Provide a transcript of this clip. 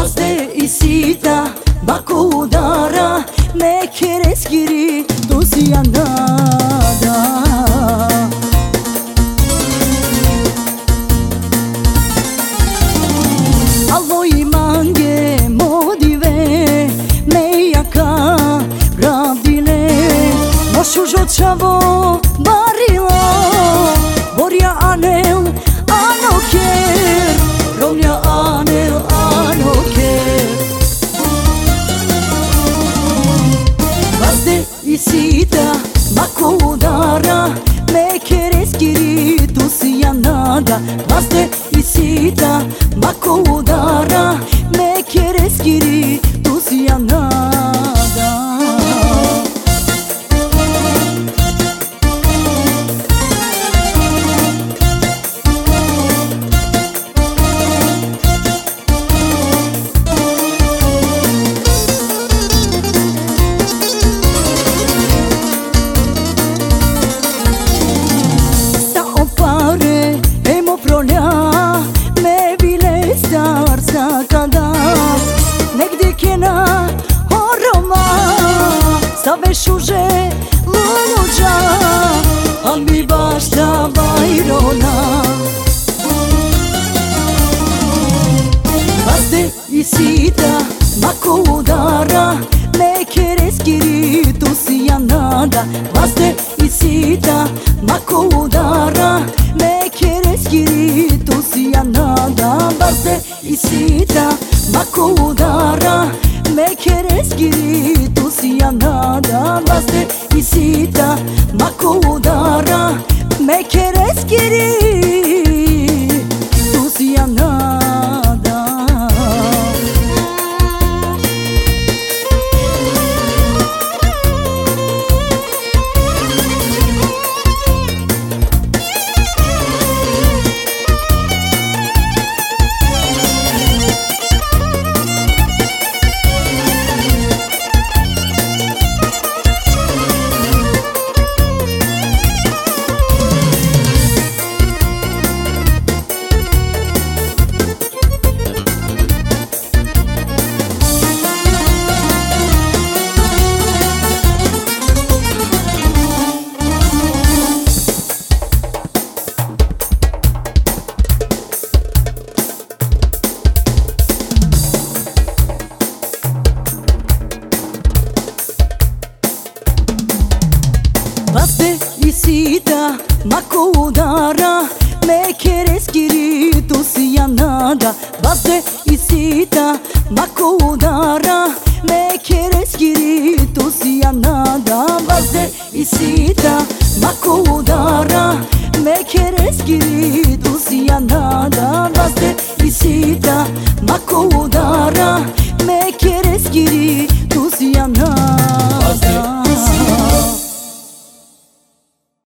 Vazde isita bakudara me kereskiri dosiyanada. Alloj mange modive me jaka pravdile Nošu žočavo barila Borja anel anoker Romlja anel anoker Vazde isita bakudara me kereskiri dosiyanada. Vazde isita bakudara me kereskiri dosiyanada. Me bile star sa kada Negdje kjena horoma Sa vešuže luđa Al mi baš ta bajrona Vazde isita bakudara Me kereskiri dosiyanada. Vazde isita bakudara me kereskiri dosiyanada. Vazde isita bakudara me kereskiri dosiyanada. Vazde isita bakudara me kereskiri dosiyanada. Vazde isita bakudara me kereskiri dosiyanada. Vazde isita bakudara me kereskiri dosiyanada. Vazde isita bakudara me kereskiri dosiyanada. Vazde isita bakudara me kereskiri